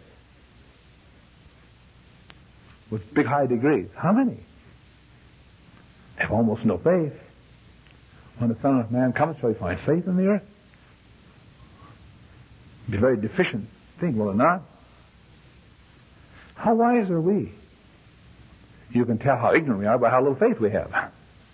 Speaker 1: With big high degrees. How many? They have almost no faith. When the Son of Man comes, shall he find faith in the earth? It'd be a very deficient thing, will it not? How wise are we? You can tell how ignorant we are by how little faith we have.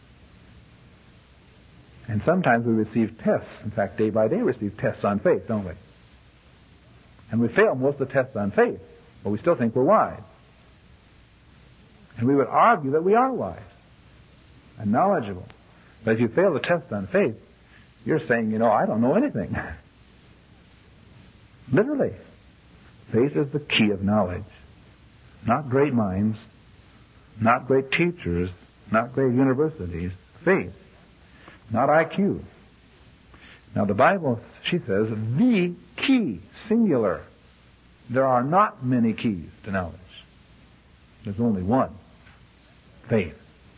Speaker 1: And sometimes we receive tests. In fact, day by day we receive tests on faith, don't we? And we fail most of the tests on faith, but we still think we're wise. And we would argue that we are wise and knowledgeable. But if you fail the test on faith, you're saying, you know, I don't know anything. Literally. Faith is the key of knowledge. Not great minds, not great teachers, not great universities. Faith. Not I Q. Now the Bible, she says, the key, singular. There are not many keys to knowledge. There's only one. Faith.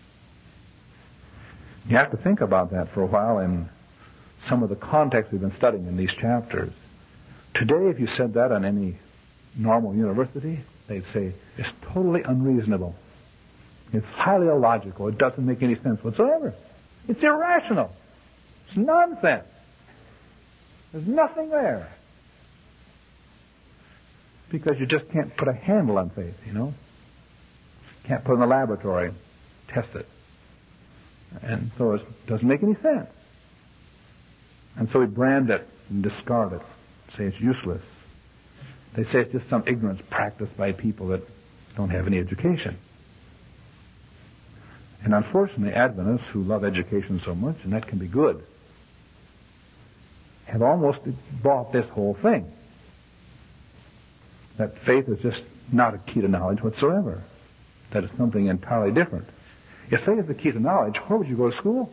Speaker 1: You have to think about that for a while in some of the context we've been studying in these chapters. Today, if you said that on any normal university, they'd say, it's totally unreasonable. It's highly illogical. It doesn't make any sense whatsoever. It's irrational. It's nonsense. There's nothing there. Because you just can't put a handle on faith, you know. Can't put it in the laboratory and test it. And so it doesn't make any sense. And so we brand it and discard it. Say it's useless. They say it's just some ignorance practiced by people that don't have any education. And unfortunately, Adventists who love education so much, and that can be good, have almost bought this whole thing. That faith is just not a key to knowledge whatsoever. That it's something entirely different. If faith is the key to knowledge, where would you go to school?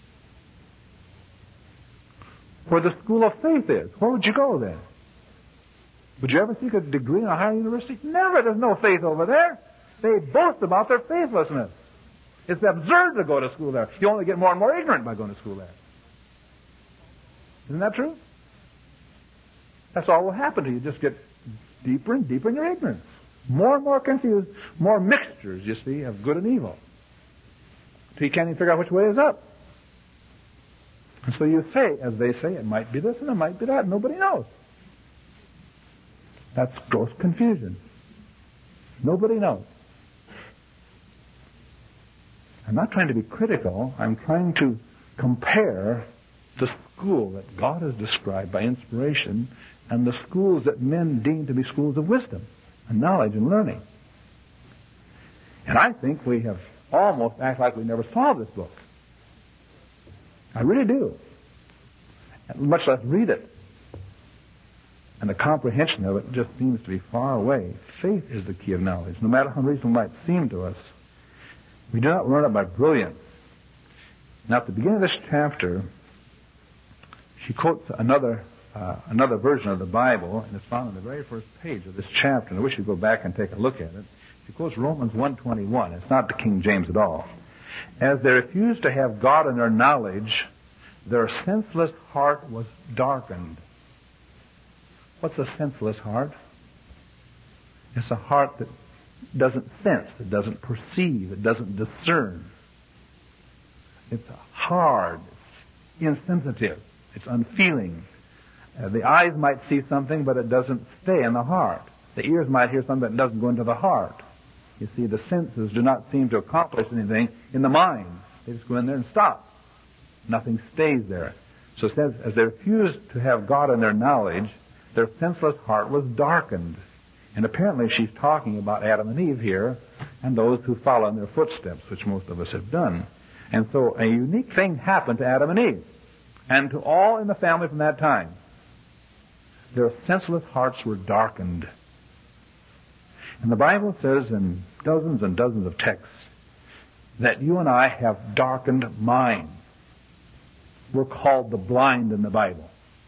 Speaker 1: Where the school of faith is. Where would you go then? Would you ever seek a degree in a higher university? Never. There's no faith over there. They boast about their faithlessness. It's absurd to go to school there. You only get more and more ignorant by going to school there. Isn't that true? That's all will happen to you. You just get deeper and deeper in your ignorance. More and more confused. More mixtures, you see, of good and evil. So you can't even figure out which way is up. And so you say, as they say, it might be this and it might be that. Nobody knows. That's gross confusion. Nobody knows. I'm not trying to be critical. I'm trying to compare the school that God has described by inspiration and the schools that men deem to be schools of wisdom and knowledge and learning. And I think we have almost act like we never saw this book. I really do. And much less read it. And the comprehension of it just seems to be far away. Faith is the key of knowledge. No matter how reasonable it might seem to us, we do not learn it by brilliance. Now, at the beginning of this chapter, she quotes another uh, another version of the Bible, and it's found on the very first page of this chapter. And I wish you'd go back and take a look at it. She quotes Romans one twenty-one. It's not the King James at all. As they refused to have God in their knowledge, their senseless heart was darkened. What's a senseless heart? It's a heart that doesn't sense, it doesn't perceive, it doesn't discern. It's hard, it's insensitive, it's unfeeling. Uh, the eyes might see something, but it doesn't stay in the heart. The ears might hear something, but it doesn't go into the heart. You see, the senses do not seem to accomplish anything in the mind. They just go in there and stop. Nothing stays there. So it says, as they refused to have God in their knowledge, their senseless heart was darkened. And apparently she's talking about Adam and Eve here, and those who follow in their footsteps, which most of us have done. And so a unique thing happened to Adam and Eve, and to all in the family from that time. Their senseless hearts were darkened. And the Bible says in dozens and dozens of texts that you and I have darkened minds. We're called the blind in the Bible.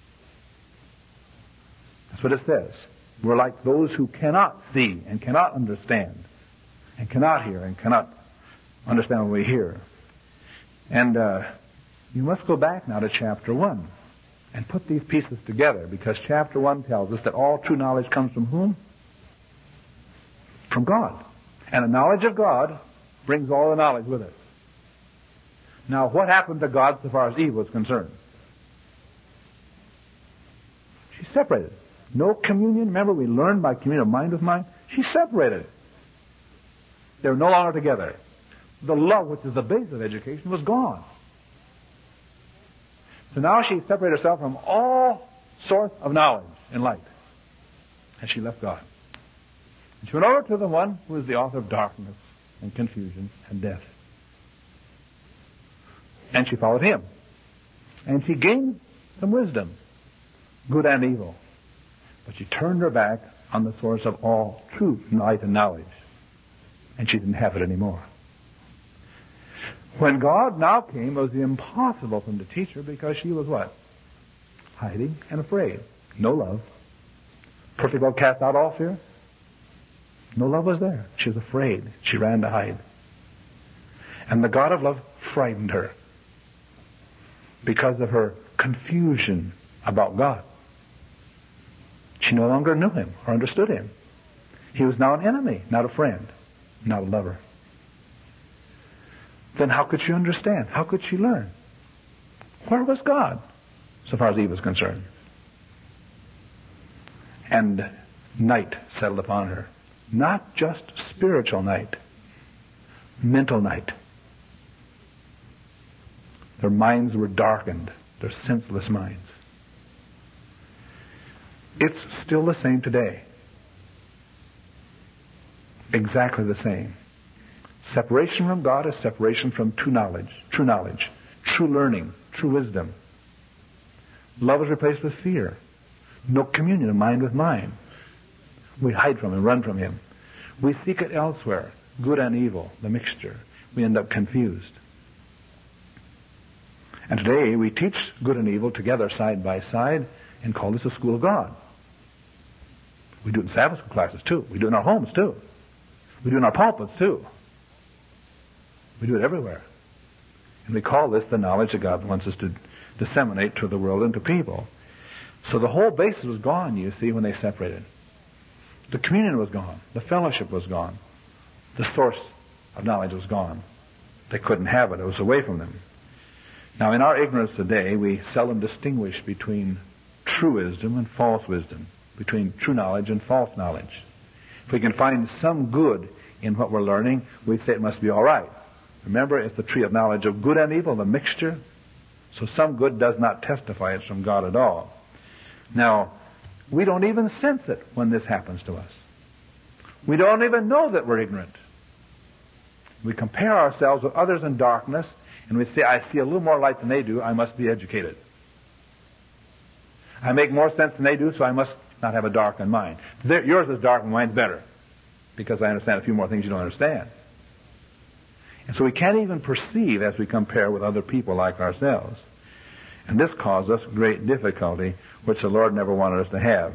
Speaker 1: That's what it says. We're like those who cannot see and cannot understand and cannot hear and cannot understand what we hear. And uh, you must go back now to chapter one and put these pieces together, because chapter one tells us that all true knowledge comes from whom? From God. And the knowledge of God brings all the knowledge with it. Now, what happened to God so far as Eve was concerned? She's separated. No communion. Remember, we learned by communion of mind with mind. She's separated. They're no longer together. The love, which is the base of education, was gone. So now she separated herself from all source of knowledge and light. And she left God. And she went over to the one who is the author of darkness and confusion and death. And she followed him. And she gained some wisdom, good and evil. But she turned her back on the source of all true light and knowledge. And she didn't have it anymore. When God now came, it was impossible for him to teach her, because she was what? Hiding and afraid. No love. Perfect love cast out all fear. No love was there. She was afraid. She ran to hide. And the God of love frightened her because of her confusion about God. She no longer knew him or understood him. He was now an enemy, not a friend, not a lover. Then how could she understand? How could she learn? Where was God, so far as Eve was concerned? And night settled upon her. Not just spiritual night, mental night. Their minds were darkened, their senseless minds. It's still the same today. Exactly the same. Separation from God is separation from true knowledge, true knowledge, true learning, true wisdom. Love is replaced with fear. No communion of mind with mind. We hide from him, run from him. We seek it elsewhere, good and evil, the mixture. We end up confused. And today we teach good and evil together side by side and call this a school of God. We do it in Sabbath school classes too. We do it in our homes too. We do it in our pulpits too. We do it everywhere. And we call this the knowledge that God wants us to disseminate to the world and to people. So the whole basis was gone, you see, when they separated. The communion was gone. The fellowship was gone. The source of knowledge was gone. They couldn't have it. It was away from them. Now, in our ignorance today, we seldom distinguish between true wisdom and false wisdom, between true knowledge and false knowledge. If we can find some good in what we're learning, we say it must be all right. Remember, it's the tree of knowledge of good and evil, the mixture. So some good does not testify it's from God at all. Now, we don't even sense it when this happens to us. We don't even know that we're ignorant. We compare ourselves with others in darkness, and we say, I see a little more light than they do, I must be educated. I make more sense than they do, so I must not have a darkened mind. Their, yours is dark and mine's better, because I understand a few more things you don't understand. And so we can't even perceive as we compare with other people like ourselves. And this causes us great difficulty, which the Lord never wanted us to have.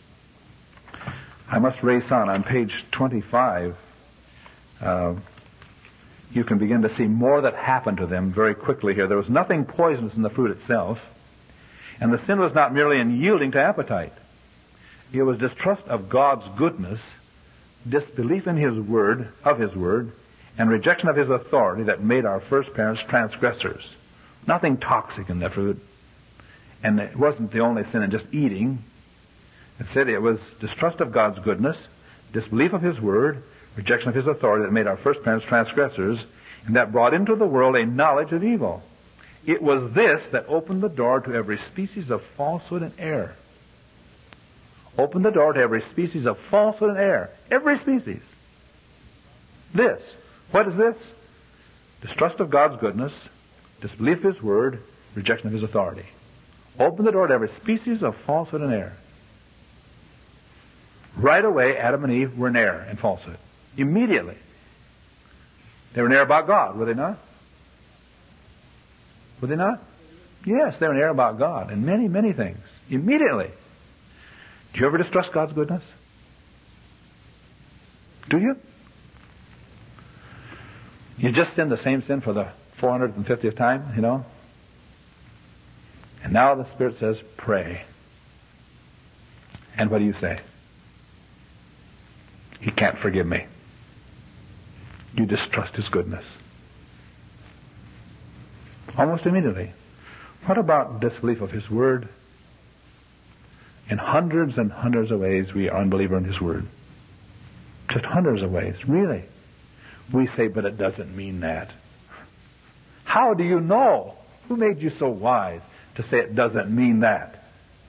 Speaker 1: I must race on. On page twenty-five, uh, you can begin to see more that happened to them very quickly here. There was nothing poisonous in the fruit itself, and the sin was not merely in yielding to appetite. It was distrust of God's goodness, disbelief in His word, of His word, and rejection of His authority that made our first parents transgressors. Nothing toxic in the fruit. And it wasn't the only sin in just eating. It said it was distrust of God's goodness, disbelief of His word, rejection of His authority that made our first parents transgressors, and that brought into the world a knowledge of evil. It was this that opened the door to every species of falsehood and error. Opened the door to every species of falsehood and error. Every species. This. What is this? Distrust of God's goodness, disbelief of His Word, rejection of His authority. Open the door to every species of falsehood and error. Right away, Adam and Eve were in error and falsehood. Immediately. They were in error about God, were they not? Were they not? Yes, they were in error about God and many, many things. Immediately. Do you ever distrust God's goodness? Do you? You just sinned the same sin for the four hundred fiftieth time, you know? And now the Spirit says, pray. And what do you say? He can't forgive me. You distrust His goodness. Almost immediately. What about disbelief of His Word? In hundreds and hundreds of ways we are unbeliever in His Word. Just hundreds of ways, really. We say, but it doesn't mean that. How do you know? Who made you so wise to say it doesn't mean that?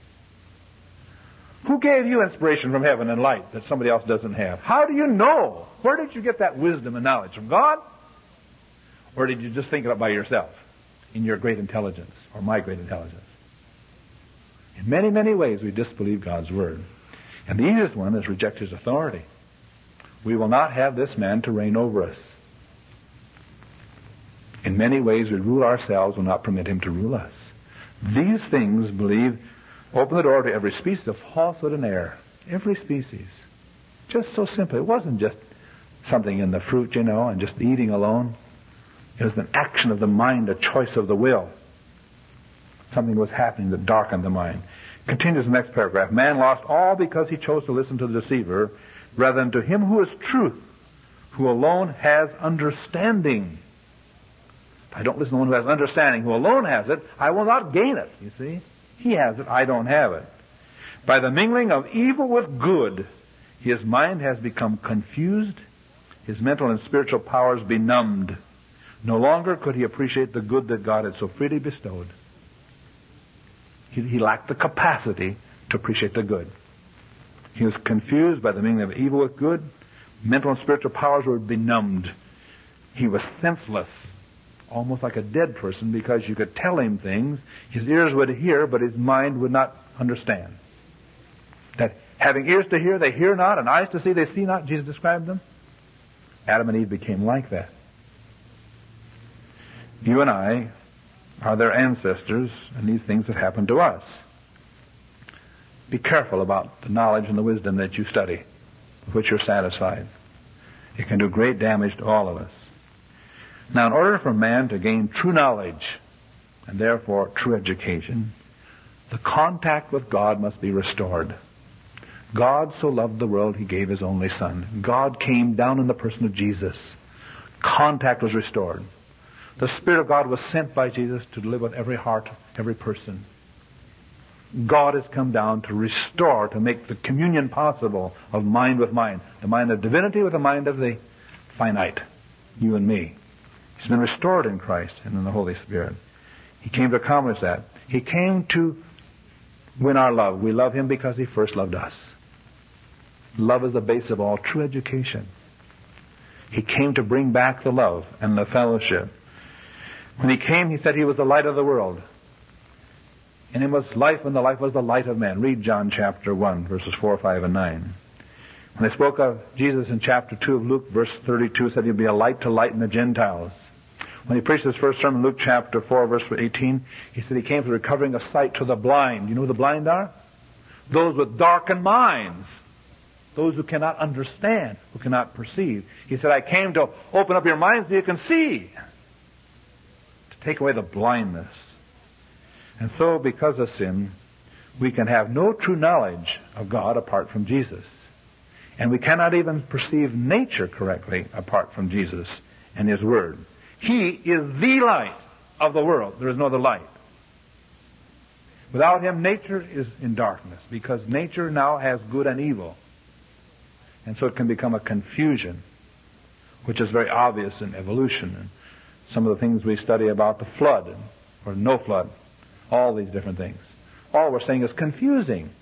Speaker 1: Who gave you inspiration from heaven and light that somebody else doesn't have? How do you know? Where did you get that wisdom and knowledge? From God? Or did you just think it up by yourself in your great intelligence or my great intelligence? In many, many ways we disbelieve God's Word. And the easiest one is reject His authority. We will not have this man to reign over us. In many ways we rule ourselves, will not permit Him to rule us. These things, believe, open the door to every species of falsehood and error. Every species. Just so simple. It wasn't just something in the fruit, you know, and just eating alone. It was an action of the mind, a choice of the will. Something was happening that darkened the mind. Continues the next paragraph. Man lost all because he chose to listen to the deceiver rather than to Him who is truth, who alone has understanding. If I don't listen to one who has understanding, who alone has it, I will not gain it, you see. He has it, I don't have it. By the mingling of evil with good, his mind has become confused, his mental and spiritual powers benumbed. No longer could he appreciate the good that God had so freely bestowed. He, he lacked the capacity to appreciate the good. He was confused by the mingling of evil with good. Mental and spiritual powers were benumbed. He was senseless, almost like a dead person, because you could tell him things, his ears would hear, but his mind would not understand. That having ears to hear, they hear not, and eyes to see, they see not, Jesus described them. Adam and Eve became like that. You and I are their ancestors, and these things have happened to us. Be careful about the knowledge and the wisdom that you study, with which you're satisfied. It can do great damage to all of us. Now, in order for man to gain true knowledge, and therefore true education, the contact with God must be restored. God so loved the world, He gave His only Son. God came down in the person of Jesus. Contact was restored. The Spirit of God was sent by Jesus to live with every heart, every person. God has come down to restore, to make the communion possible of mind with mind. The mind of divinity with the mind of the finite. You and me. He's been restored in Christ and in the Holy Spirit. He came to accomplish that. He came to win our love. We love Him because He first loved us. Love is the base of all true education. He came to bring back the love and the fellowship. When He came, He said He was the light of the world. In Him was life, and the life was the light of men. Read John chapter one, verses four, five, and nine. When they spoke of Jesus in chapter two of Luke, verse thirty-two, said He'd be a light to lighten the Gentiles. When He preached His first sermon, Luke chapter four, verse eighteen, He said He came for recovering of sight to the blind. You know who the blind are? Those with darkened minds. Those who cannot understand, who cannot perceive. He said, I came to open up your minds so you can see. To take away the blindness. And so, because of sin, we can have no true knowledge of God apart from Jesus. And we cannot even perceive nature correctly apart from Jesus and His Word. He is the light of the world. There is no other light. Without Him, nature is in darkness, because nature now has good and evil. And so it can become a confusion, which is very obvious in evolution. And some of the things we study about the flood, and or no flood. All these different things. All we're saying is confusing.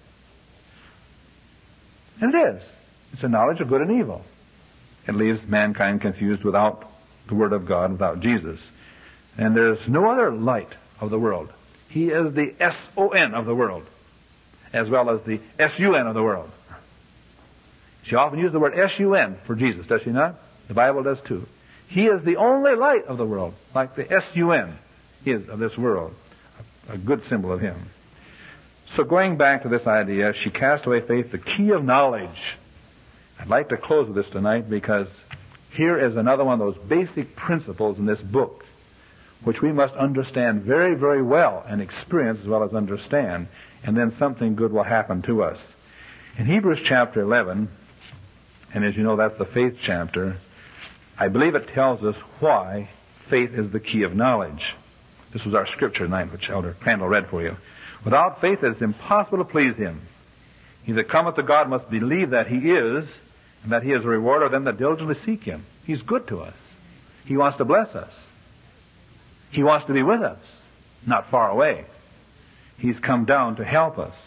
Speaker 1: And it is. It's a knowledge of good and evil. It leaves mankind confused without the Word of God, without Jesus. And there's no other light of the world. He is the S O N of the world, as well as the S U N of the world. She often uses the word S U N for Jesus, does she not? The Bible does too. He is the only light of the world, like the S U N is of this world. A, a good symbol of Him. So going back to this idea, she cast away faith, the key of knowledge. I'd like to close with this tonight because here is another one of those basic principles in this book, which we must understand very, very well and experience as well as understand, and then something good will happen to us. In Hebrews chapter eleven, and as you know that's the faith chapter, I believe it tells us why faith is the key of knowledge. This was our scripture tonight, which Elder Crandall read for you. Without faith it is impossible to please Him. He that cometh to God must believe that He is, and that He is a rewarder of them that diligently seek Him. He's good to us. He wants to bless us. He wants to be with us, not far away. He's come down to help us.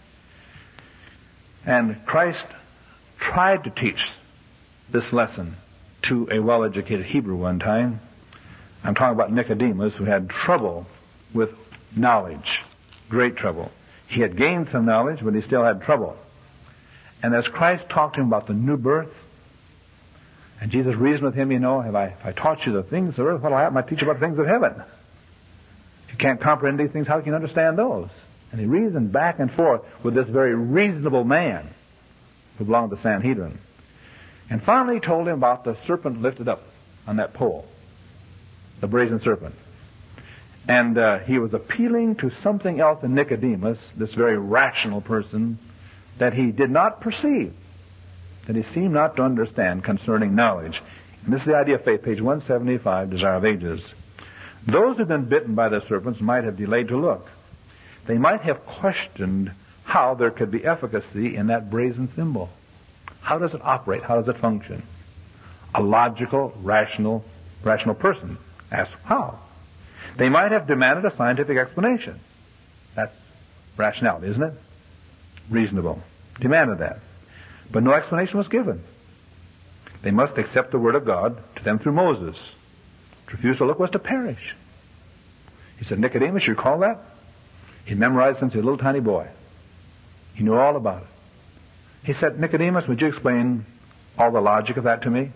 Speaker 1: And Christ tried to teach this lesson to a well-educated Hebrew one time. I'm talking about Nicodemus, who had trouble with knowledge, great trouble. He had gained some knowledge, but he still had trouble. And as Christ talked to him about the new birth, and Jesus reasoned with him, you know, have I, if I taught you the things of earth, what will happen? I teach you about the things of heaven. If you can't comprehend these things, how can you understand those? And he reasoned back and forth with this very reasonable man who belonged to the Sanhedrin. And finally he told him about the serpent lifted up on that pole, the brazen serpent. And uh, he was appealing to something else in Nicodemus, this very rational person, that he did not perceive, that he seemed not to understand concerning knowledge. And this is the idea of faith, page one seventy-five, Desire of Ages. Those who had been bitten by the serpents might have delayed to look. They might have questioned how there could be efficacy in that brazen symbol. How does it operate? How does it function? A logical, rational, rational person asks how. They might have demanded a scientific explanation. That's rationality, isn't it? Reasonable. Demanded that. But no explanation was given. They must accept the word of God to them through Moses. To refuse to look was to perish. He said, Nicodemus, you recall that? He memorized since he was a little tiny boy. He knew all about it. He said, Nicodemus, would you explain all the logic of that to me?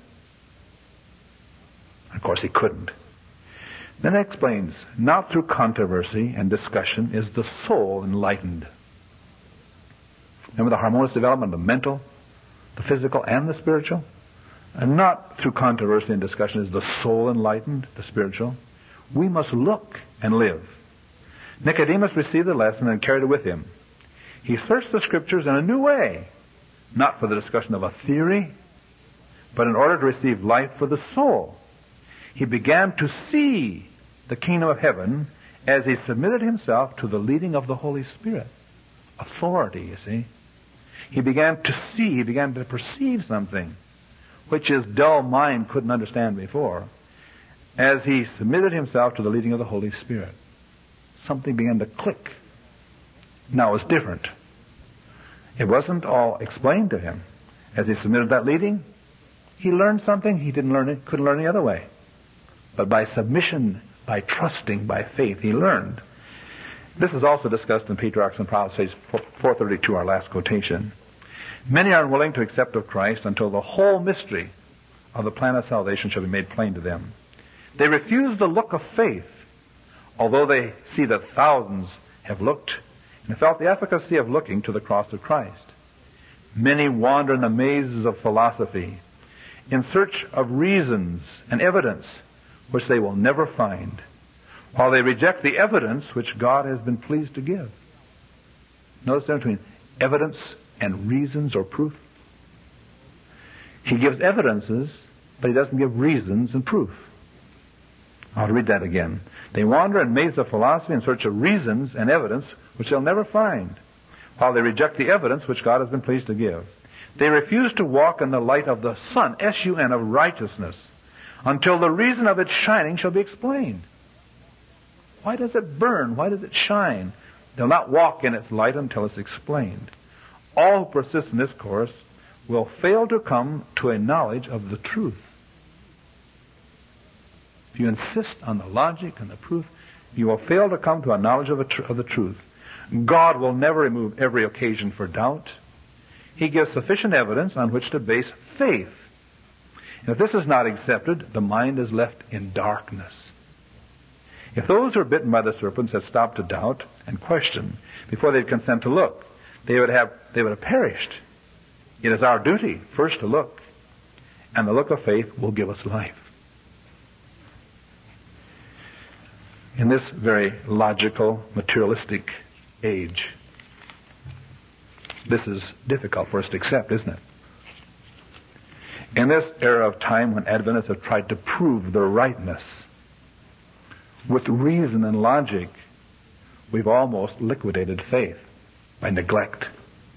Speaker 1: Of course he couldn't. Then it explains, not through controversy and discussion is the soul enlightened. Remember the harmonious development of the mental, the physical, and the spiritual? And not through controversy and discussion is the soul enlightened, the spiritual. We must look and live. Nicodemus received the lesson and carried it with him. He searched the scriptures in a new way, not for the discussion of a theory, but in order to receive life for the soul. He began to see the kingdom of heaven as he submitted himself to the leading of the Holy Spirit. Authority, you see. He began to see, he began to perceive something which his dull mind couldn't understand before, as he submitted himself to the leading of the Holy Spirit. Something began to click. Now it's different. It wasn't all explained to him. As he submitted that leading, he learned something he didn't learn it, couldn't learn any other way. But by submission, by trusting, by faith, he learned. This is also discussed in Patriarchs and Prophets, page four thirty-two, our last quotation. Many are unwilling to accept of Christ until the whole mystery of the plan of salvation shall be made plain to them. They refuse the look of faith, although they see that thousands have looked and felt the efficacy of looking to the cross of Christ. Many wander in the mazes of philosophy in search of reasons and evidence which they will never find, while they reject the evidence which God has been pleased to give. Notice the difference between evidence and reasons or proof. He gives evidences, but he doesn't give reasons and proof. I'll read that again. They wander in mazes of philosophy in search of reasons and evidence which they'll never find, while they reject the evidence which God has been pleased to give. They refuse to walk in the light of the sun, S U N, of righteousness, until the reason of its shining shall be explained. Why does it burn? Why does it shine? They'll not walk in its light until it's explained. All who persist in this course will fail to come to a knowledge of the truth. If you insist on the logic and the proof, you will fail to come to a knowledge of the, tr- of the truth. God will never remove every occasion for doubt. He gives sufficient evidence on which to base faith. And if this is not accepted, the mind is left in darkness. If those who are bitten by the serpents had stopped to doubt and question before they'd consent to look, they would have they would have perished. It is our duty first to look, and the look of faith will give us life. In this very logical, materialistic age, this is difficult for us to accept, isn't it? In this era of time when Adventists have tried to prove their rightness with reason and logic, we've almost liquidated faith by neglect.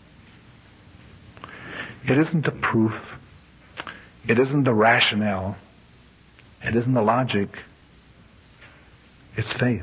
Speaker 1: It isn't the proof. It isn't the rationale. It isn't the logic. It's faith.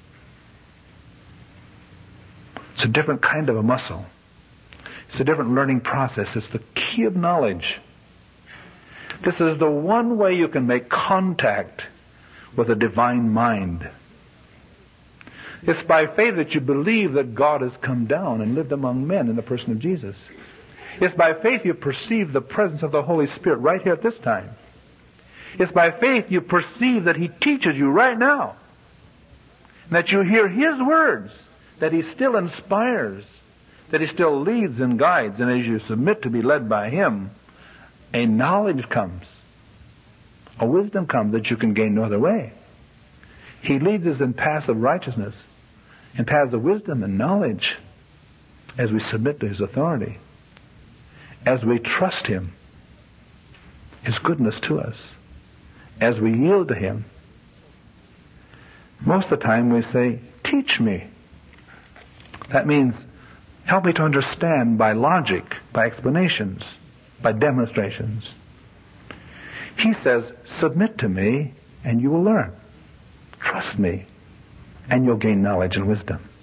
Speaker 1: It's a different kind of a muscle. It's a different learning process. It's the key of knowledge. This is the one way you can make contact with a divine mind. It's by faith that you believe that God has come down and lived among men in the person of Jesus. It's by faith you perceive the presence of the Holy Spirit right here at this time. It's by faith you perceive that He teaches you right now. And that you hear His words, that He still inspires, that He still leads and guides. And as you submit to be led by Him, a knowledge comes, a wisdom comes that you can gain no other way. He leads us in paths of righteousness, in paths of wisdom and knowledge, as we submit to His authority, as we trust Him, His goodness to us, as we yield to Him. Most of the time we say, teach me. That means, help me to understand by logic, by explanations, by demonstrations. He says, submit to me and you will learn. Trust me and you'll gain knowledge and wisdom.